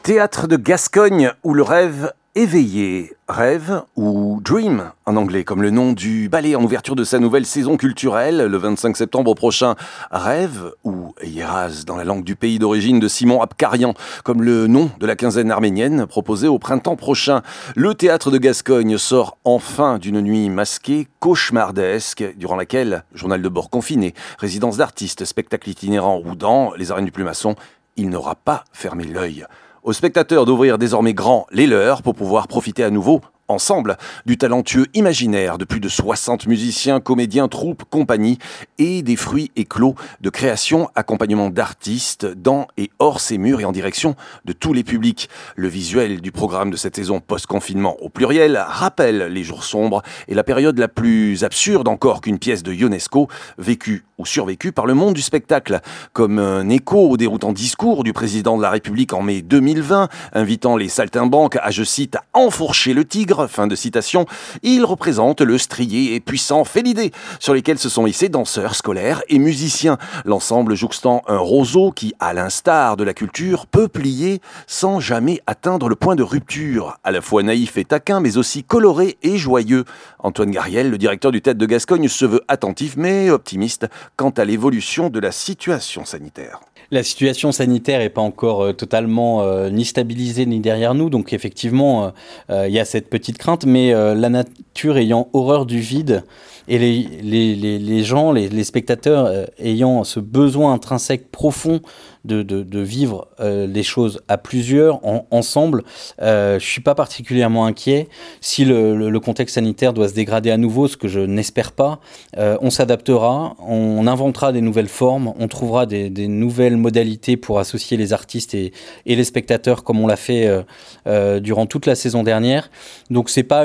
Théâtre de Gascogne ou le rêve éveillé, rêve ou dream en anglais, comme le nom du ballet en ouverture de sa nouvelle saison culturelle le 25 septembre prochain. Rêve ou Yeraz dans la langue du pays d'origine de Simon Abkarian, comme le nom de la quinzaine arménienne proposée au printemps prochain. Le Théâtre de Gascogne sort enfin d'une nuit masquée, cauchemardesque, durant laquelle, journal de bord confiné, résidence d'artistes, spectacle itinérant ou dans les arènes du Plumasson, il n'aura pas fermé l'œil. Aux spectateurs d'ouvrir désormais grand les leurs pour pouvoir profiter à nouveau, ensemble, du talentueux imaginaire de plus de 60 musiciens, comédiens, troupes, compagnies et des fruits éclos de création, accompagnement d'artistes dans et hors ces murs et en direction de tous les publics. Le visuel du programme de cette saison post-confinement au pluriel rappelle les jours sombres et la période la plus absurde encore qu'une pièce de Ionesco, vécue ou survécue par le monde du spectacle, comme un écho au déroutant discours du président de la République en mai 2020, invitant les saltimbanques à, je cite, « enfourcher le tigre », fin de citation. Il représente le strié et puissant Félidé, sur lesquels se sont hissés danseurs, scolaires et musiciens. L'ensemble jouxtant un roseau qui, à l'instar de la culture, peut plier sans jamais atteindre le point de rupture. À la fois naïf et taquin, mais aussi coloré et joyeux. Antoine Gariel, le directeur du Théâtre de Gascogne, se veut attentif mais optimiste quant à l'évolution de la situation sanitaire. La situation sanitaire n'est pas encore totalement ni stabilisée ni derrière nous, donc effectivement, il y a cette petite crainte, mais la nature ayant horreur du vide et les gens, les spectateurs ayant ce besoin intrinsèque profond de vivre les choses à plusieurs, ensemble, je ne suis pas particulièrement inquiet. Si le contexte sanitaire doit se dégrader à nouveau, ce que je n'espère pas, on s'adaptera, on inventera des nouvelles formes, on trouvera des nouvelles modalités pour associer les artistes et les spectateurs comme on l'a fait durant toute la saison dernière. Donc c'est pas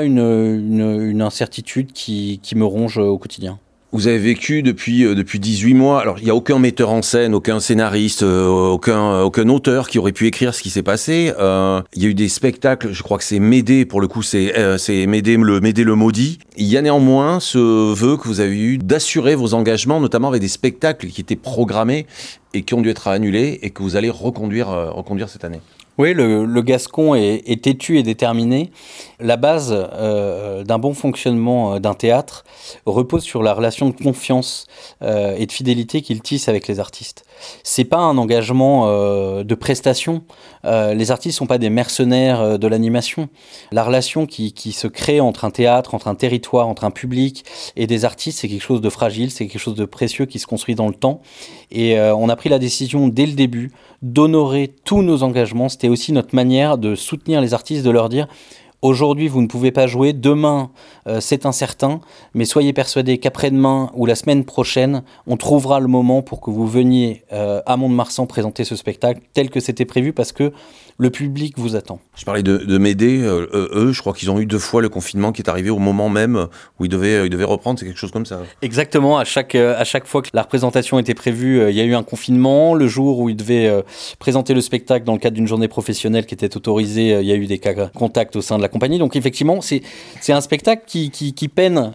une incertitude qui me ronge au quotidien. Vous avez vécu depuis 18 mois. Alors, il n'y a aucun metteur en scène, aucun scénariste, aucun auteur qui aurait pu écrire ce qui s'est passé. Il y a eu des spectacles, je crois que c'est Médée, pour le coup, c'est Médée le maudit. Il y a néanmoins ce vœu que vous avez eu d'assurer vos engagements, notamment avec des spectacles qui étaient programmés et qui ont dû être annulés et que vous allez reconduire cette année. Oui, le Gascon est têtu et déterminé. La base d'un bon fonctionnement d'un théâtre repose sur la relation de confiance et de fidélité qu'il tisse avec les artistes. C'est pas un engagement de prestation. Les artistes sont pas des mercenaires de l'animation. La relation qui se crée entre un théâtre, entre un territoire, entre un public et des artistes, c'est quelque chose de fragile, c'est quelque chose de précieux qui se construit dans le temps. Et on a pris la décision dès le début d'honorer tous nos engagements. C'était aussi notre manière de soutenir les artistes, de leur dire: aujourd'hui, vous ne pouvez pas jouer, demain, c'est incertain, mais soyez persuadés qu'après-demain ou la semaine prochaine, on trouvera le moment pour que vous veniez à Mont-de-Marsan présenter ce spectacle tel que c'était prévu, parce que le public vous attend. Je parlais de Médée, eux, je crois qu'ils ont eu 2 fois le confinement qui est arrivé au moment même où ils devaient reprendre, c'est quelque chose comme ça. Exactement, à chaque fois que la représentation était prévue, il y a eu un confinement. Le jour où ils devaient présenter le spectacle dans le cadre d'une journée professionnelle qui était autorisée, il y a eu des cas contacts au sein de la compagnie. Donc effectivement, c'est un spectacle qui peine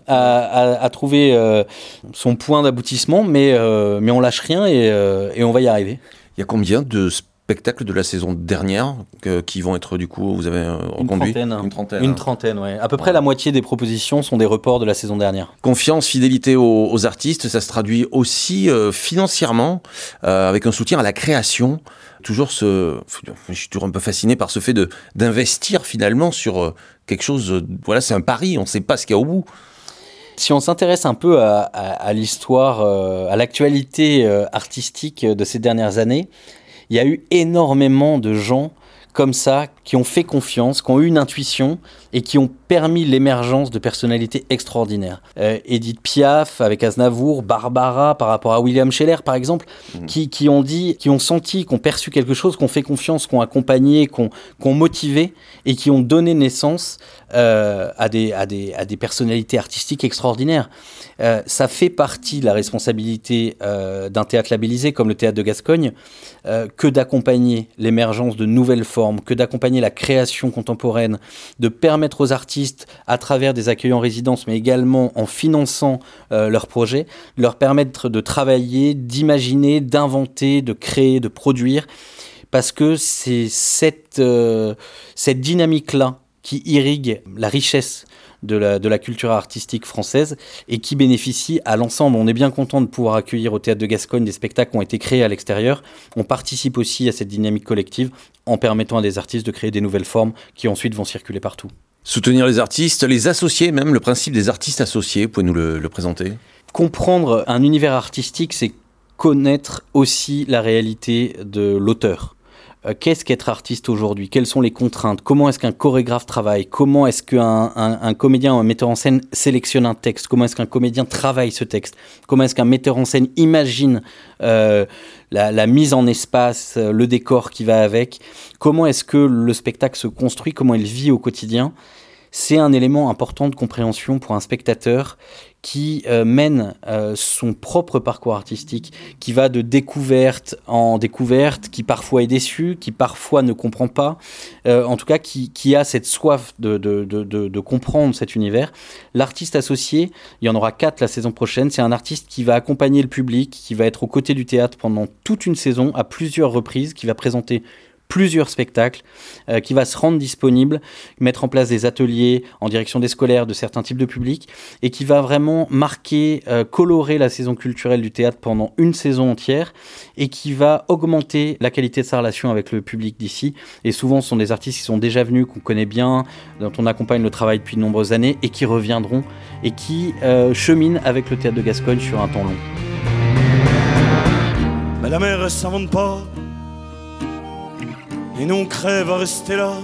à trouver son point d'aboutissement, mais on lâche rien et on va y arriver. Il y a combien de spectacles de la saison dernière qui vont être, du coup, vous avez reconduit? Une trentaine, ouais. À peu près la moitié des propositions sont des reports de la saison dernière. Confiance, fidélité aux artistes, ça se traduit aussi financièrement avec un soutien à la création. Je suis toujours un peu fasciné par ce fait d'investir finalement sur quelque chose. Voilà, c'est un pari, on ne sait pas ce qu'il y a au bout. Si on s'intéresse un peu à l'histoire, à l'actualité artistique de ces dernières années, il y a eu énormément de gens comme ça qui ont fait confiance, qui ont eu une intuition et qui ont permis l'émergence de personnalités extraordinaires. Edith Piaf avec Aznavour, Barbara par rapport à William Scheller par exemple, qui ont senti, qui ont perçu quelque chose, qui ont fait confiance, qui ont accompagné, qui ont motivé et qui ont donné naissance à des personnalités artistiques extraordinaires. Ça fait partie de la responsabilité d'un théâtre labellisé comme le Théâtre de Gascogne que d'accompagner l'émergence de nouvelles formes, que d'accompagner la création contemporaine, de permettre aux artistes, à travers des accueils en résidence, mais également en finançant leurs projets, leur permettre de travailler, d'imaginer, d'inventer, de créer, de produire, parce que c'est cette dynamique-là qui irrigue la richesse de la culture artistique française et qui bénéficie à l'ensemble. On est bien content de pouvoir accueillir au Théâtre de Gascogne des spectacles qui ont été créés à l'extérieur. On participe aussi à cette dynamique collective en permettant à des artistes de créer des nouvelles formes qui ensuite vont circuler partout. Soutenir les artistes, les associer même, le principe des artistes associés, vous pouvez nous le présenter ? Comprendre un univers artistique, c'est connaître aussi la réalité de l'auteur. Qu'est-ce qu'être artiste aujourd'hui ? Quelles sont les contraintes ? Comment est-ce qu'un chorégraphe travaille ? Comment est-ce qu'un comédien ou un metteur en scène sélectionne un texte ? Comment est-ce qu'un comédien travaille ce texte ? Comment est-ce qu'un metteur en scène imagine la mise en espace, le décor qui va avec ? Comment est-ce que le spectacle se construit ? Comment il vit au quotidien ? C'est un élément important de compréhension pour un spectateur qui mène son propre parcours artistique, qui va de découverte en découverte, qui parfois est déçu, qui parfois ne comprend pas, en tout cas qui a cette soif de comprendre cet univers. L'artiste associé, il y en aura 4 la saison prochaine, c'est un artiste qui va accompagner le public, qui va être aux côtés du théâtre pendant toute une saison, à plusieurs reprises, qui va présenter plusieurs spectacles, qui va se rendre disponible, mettre en place des ateliers en direction des scolaires, de certains types de publics, et qui va vraiment marquer, colorer la saison culturelle du théâtre pendant une saison entière, et qui va augmenter la qualité de sa relation avec le public d'ici. Et souvent, ce sont des artistes qui sont déjà venus, qu'on connaît bien, dont on accompagne le travail depuis de nombreuses années, et qui reviendront, et qui cheminent avec le théâtre de Gascogne sur un temps long. Mais la mer, elle s'invente pas. Et nous on crève à rester là.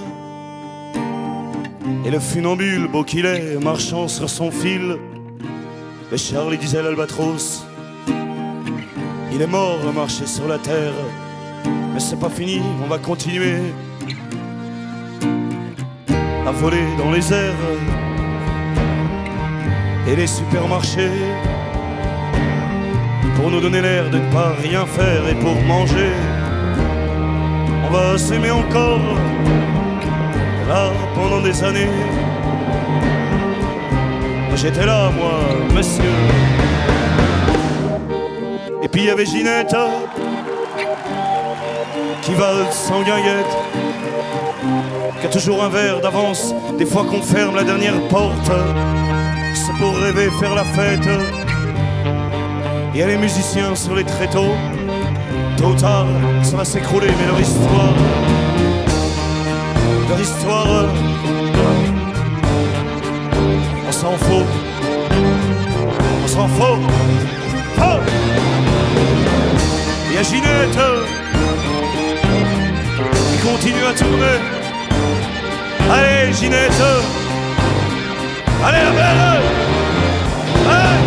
Et le funambule, beau qu'il est, marchant sur son fil. Mais Charlie disait l'albatros, il est mort à marcher sur la terre. Mais c'est pas fini, on va continuer à voler dans les airs. Et les supermarchés, pour nous donner l'air de ne pas rien faire et pour manger. On va s'aimer encore, là, pendant des années. J'étais là, moi, monsieur. Et puis il y avait Ginette, qui va sans guinguette, qui a toujours un verre d'avance. Des fois qu'on ferme la dernière porte, c'est pour rêver, faire la fête. Il y a les musiciens sur les tréteaux. Tôt ou tard, ça va s'écrouler, mais leur histoire, on s'en fout, oh. Il y a Ginette qui continue à tourner. Allez Ginette, allez la belle, allez.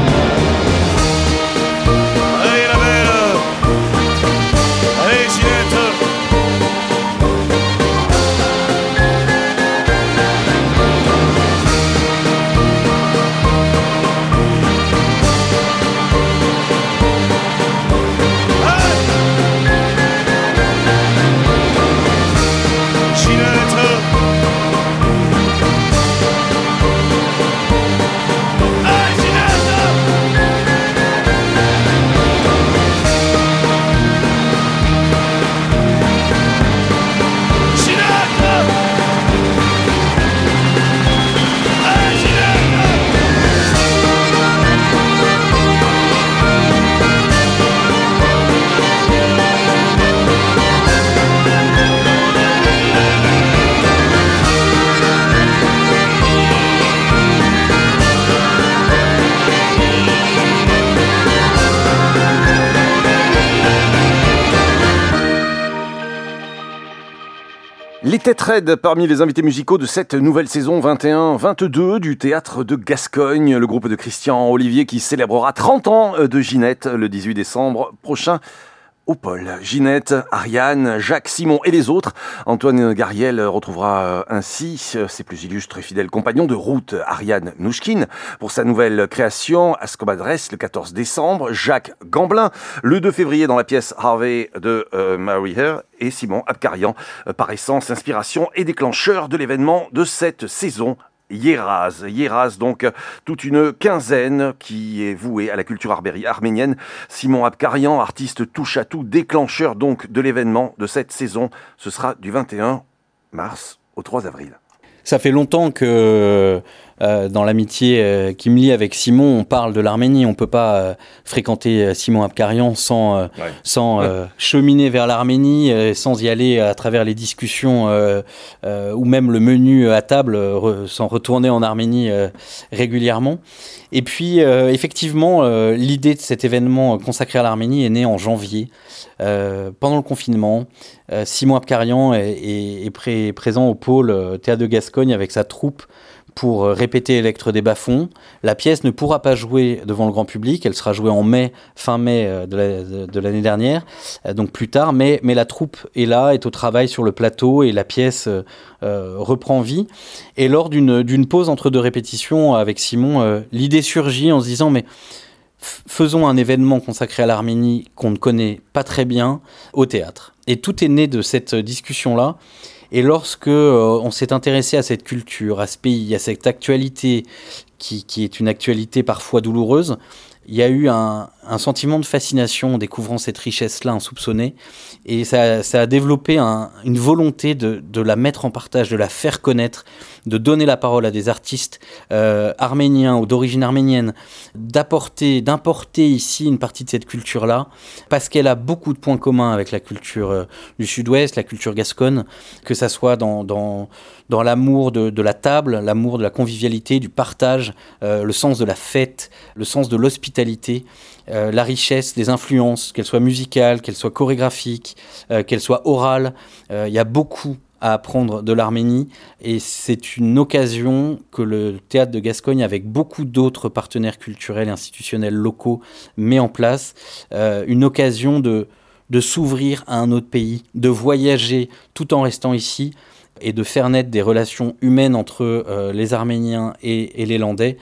Les Têtes Raides parmi les invités musicaux de cette nouvelle saison 21-22 du Théâtre de Gascogne. Le groupe de Christian Olivier qui célébrera 30 ans de Ginette le 18 décembre prochain au Pôle. Ginette, Ariane, Jacques, Simon et les autres. Antoine Gariel retrouvera ainsi ses plus illustres et fidèles compagnons de route. Ariane Nouchkine pour sa nouvelle création Ascombadresse le 14 décembre. Jacques Gamblin le 2 février dans la pièce Harvey de Mary Hare. Et Simon Abkarian, par essence, inspiration et déclencheur de l'événement de cette saison Yeraz. Yeraz, donc toute une quinzaine qui est vouée à la culture arménienne. Simon Abkarian, artiste touche-à-tout, déclencheur donc de l'événement de cette saison. Ce sera du 21 mars au 3 avril. Ça fait longtemps que dans l'amitié qui me lie avec Simon, on parle de l'Arménie. On ne peut pas fréquenter Simon Abkarian sans cheminer vers l'Arménie, sans y aller à travers les discussions ou même le menu à table, sans retourner en Arménie régulièrement. Et puis, effectivement, l'idée de cet événement consacré à l'Arménie est née en janvier. Pendant le confinement, Simon Abkarian est présent au pôle Théâtre de Gascogne avec sa troupe pour répéter Electre des Bas-Fonds. La pièce ne pourra pas jouer devant le grand public, elle sera jouée en fin mai de l'année dernière, donc plus tard, mais la troupe est là, est au travail sur le plateau et la pièce reprend vie. Et lors d'une pause entre deux répétitions avec Simon, l'idée surgit en se disant mais faisons un événement consacré à l'Arménie qu'on ne connaît pas très bien au théâtre. Et tout est né de cette discussion-là. Et lorsque on s'est intéressé à cette culture, à ce pays, à cette actualité qui est une actualité parfois douloureuse, il y a eu un sentiment de fascination en découvrant cette richesse-là insoupçonnée. Et ça a développé une volonté de la mettre en partage, de la faire connaître, de donner la parole à des artistes arméniens ou d'origine arménienne, d'importer ici une partie de cette culture-là, parce qu'elle a beaucoup de points communs avec la culture du Sud-Ouest, la culture gasconne, que ça soit dans l'amour de la table, l'amour de la convivialité, du partage, le sens de la fête, le sens de l'hospitalité, la richesse des influences, qu'elles soient musicales, qu'elles soient chorégraphiques, qu'elles soient orales. Il y a beaucoup à apprendre de l'Arménie et c'est une occasion que le Théâtre de Gascogne, avec beaucoup d'autres partenaires culturels et institutionnels locaux, met en place. Une occasion de s'ouvrir à un autre pays, de voyager tout en restant ici et de faire naître des relations humaines entre les Arméniens et les Landais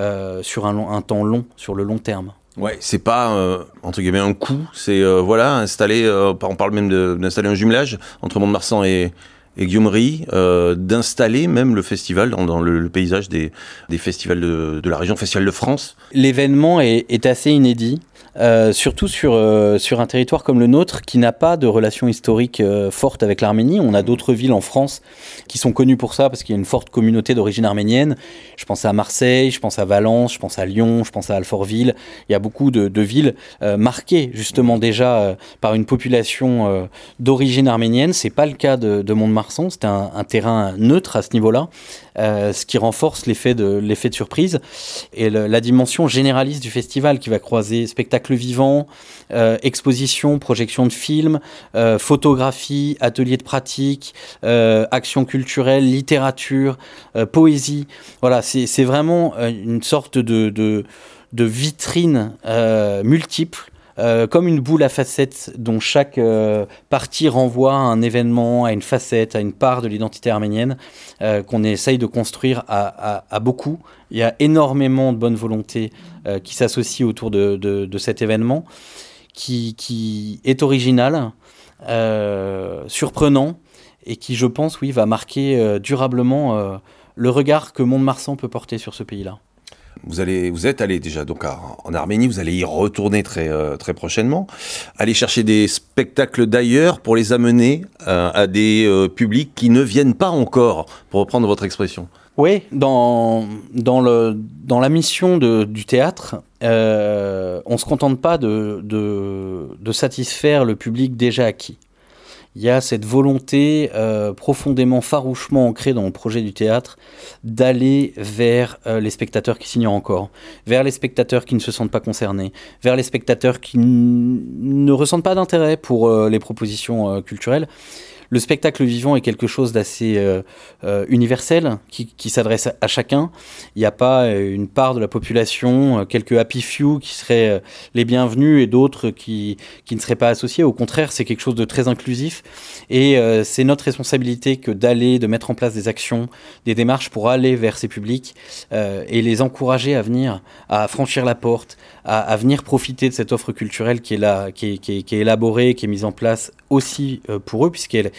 sur un temps long, sur le long terme. Ouais, c'est pas entre guillemets un coup, c'est installer, on parle même d'installer un jumelage entre Mont-de-Marsan et Guillaumerie, d'installer même le festival dans le paysage des festivals de la région, Festival de France. L'événement est assez inédit. Surtout sur un territoire comme le nôtre qui n'a pas de relation historique forte avec l'Arménie. On a d'autres villes en France qui sont connues pour ça parce qu'il y a une forte communauté d'origine arménienne. Je pense à Marseille, je pense à Valence, je pense à Lyon, je pense à Alfortville. Il y a beaucoup de villes marquées justement déjà par une population d'origine arménienne. C'est pas le cas de Mont-de-Marsan, c'est un terrain neutre à ce niveau-là. Ce qui renforce l'effet de surprise et la dimension généraliste du festival qui va croiser spectacle vivant, exposition, projection de films, photographie, ateliers de pratique, action culturelle, littérature, poésie. Voilà, c'est vraiment une sorte de vitrine multiple. Comme une boule à facettes dont chaque partie renvoie à un événement, à une facette, à une part de l'identité arménienne qu'on essaye de construire à beaucoup. Il y a énormément de bonne volonté qui s'associe autour de cet événement qui est original, surprenant et qui, je pense, va marquer durablement le regard que Mont-de-Marsan peut porter sur ce pays-là. Vous êtes allé déjà donc en Arménie, vous allez y retourner très prochainement. Aller chercher des spectacles d'ailleurs pour les amener à des publics qui ne viennent pas encore, pour reprendre votre expression. Oui, dans la mission du théâtre, on ne se contente pas de satisfaire le public déjà acquis. Il y a cette volonté profondément, farouchement ancrée dans le projet du théâtre d'aller vers les spectateurs qui s'ignorent encore, vers les spectateurs qui ne se sentent pas concernés, vers les spectateurs qui ne ressentent pas d'intérêt pour les propositions culturelles. Le spectacle vivant est quelque chose d'assez universel, qui s'adresse à chacun. Il n'y a pas une part de la population, quelques happy few qui seraient les bienvenus et d'autres qui ne seraient pas associés. Au contraire, c'est quelque chose de très inclusif. Et c'est notre responsabilité de mettre en place des actions, des démarches pour aller vers ces publics et les encourager à venir, à franchir la porte, à venir profiter de cette offre culturelle qui est là, qui est élaborée, qui est mise en place aussi pour eux, puisqu'elle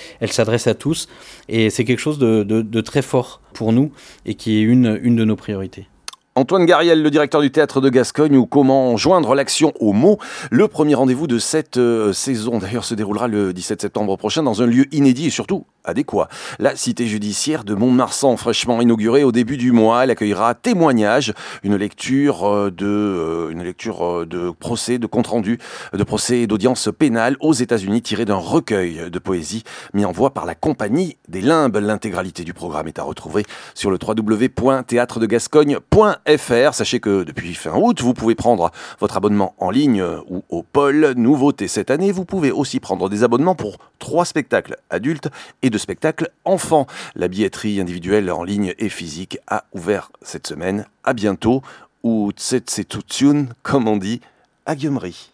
elle s'adresse à tous. Et c'est quelque chose de très fort pour nous et qui est une de nos priorités. Antoine Gariel, le directeur du Théâtre de Gascogne, ou comment joindre l'action aux mots. Le premier rendez-vous de cette saison, d'ailleurs, se déroulera le 17 septembre prochain dans un lieu inédit et surtout adéquat. La cité judiciaire de Mont-de-Marsan, fraîchement inaugurée au début du mois, elle accueillera témoignages, une lecture de procès, de compte-rendu, de procès et d'audience pénale aux États-Unis tiré d'un recueil de poésie mis en voix par la Compagnie des Limbes. L'intégralité du programme est à retrouver sur le www.théâtredegascogne.fr. Sachez que depuis fin août, vous pouvez prendre votre abonnement en ligne ou au pôle. Nouveauté cette année, vous pouvez aussi prendre des abonnements pour 3 spectacles adultes et 2 spectacles enfants. La billetterie individuelle en ligne et physique a ouvert cette semaine. À bientôt, ou tsetsetutsun, comme on dit, à Gueumery.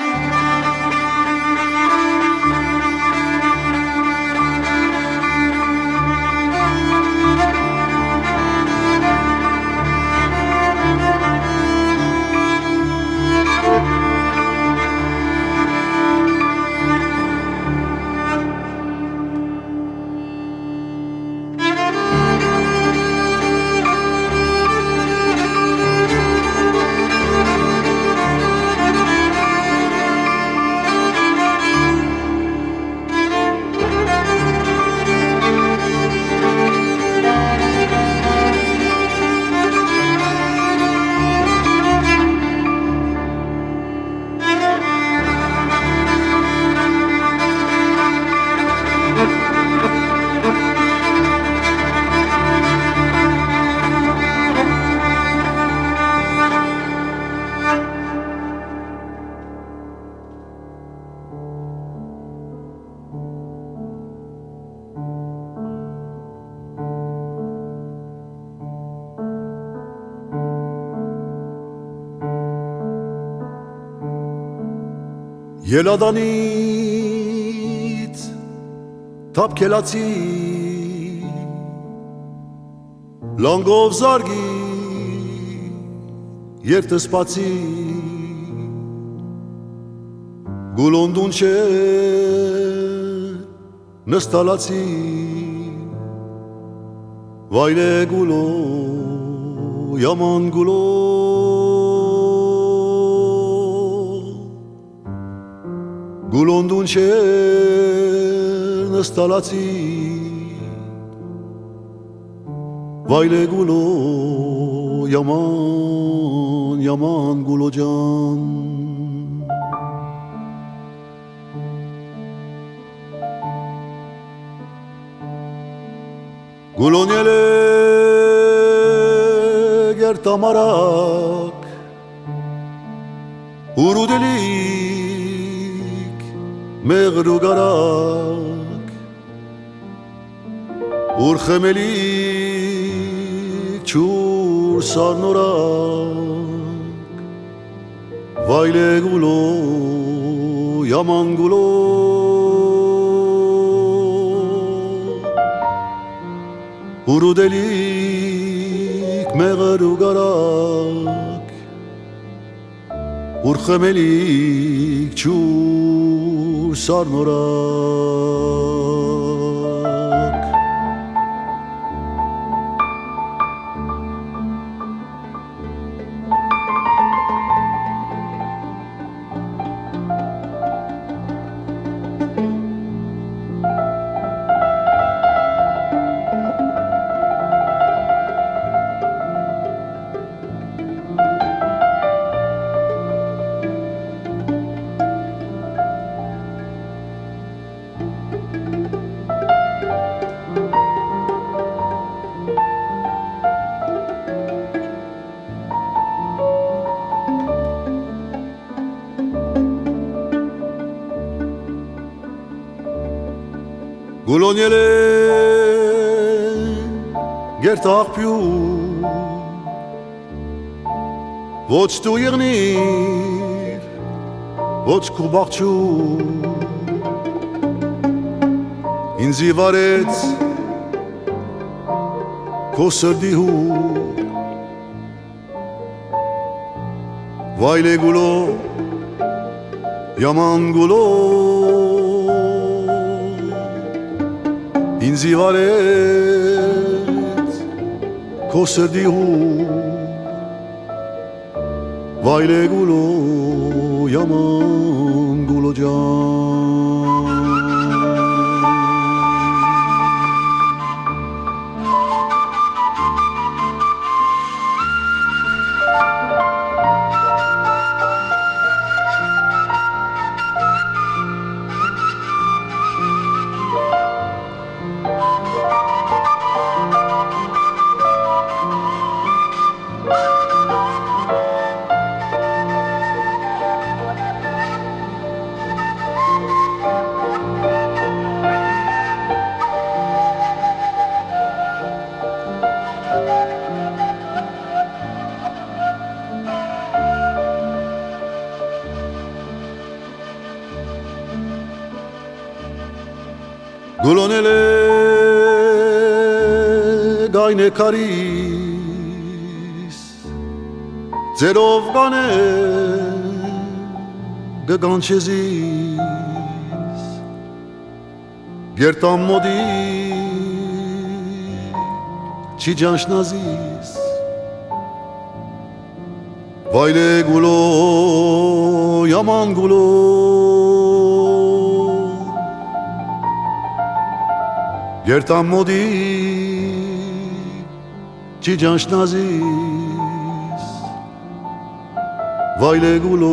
Ելադանից թափքելացի լանգով զարգի երտսպացի գուլոնդուն չէ նստալացի վայլե գուլո yaman գուլո Գուլոնդուն չէր նստալացի Վայլե գուլո yaman yaman գուլո ջան Գուլոն ելե գերտամարակ ուրուդելի مغر و گرک ورخملی چور سارنورک وایل گولو yaman گولو ورودلیک مغر و گرک ورخملیک چور sarnorak Գուլոնյելե գերտաղպյու ոչ դու եղնիր ոչ քո բաղջու ինձի վարեց քո սրդի հու վայլե գուլո yaman գուլո ինձի վարեց քո սրդի հուր վայլե գուլո yaman գուլո ջան Գուլոնել է գայն է կարիս ձերով կանեն գգանչեզիս գերտամ մոդի չի ջանշնազիս վայլե գուլո yaman գուլո Երտամ մոդի չի ջանշնազիս վայլե գուլո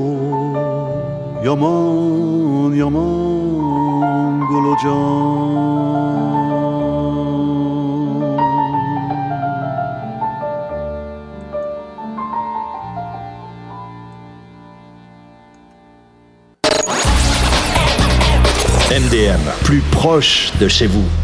yaman yaman գուլո ջան MDM, plus proche de chez vous.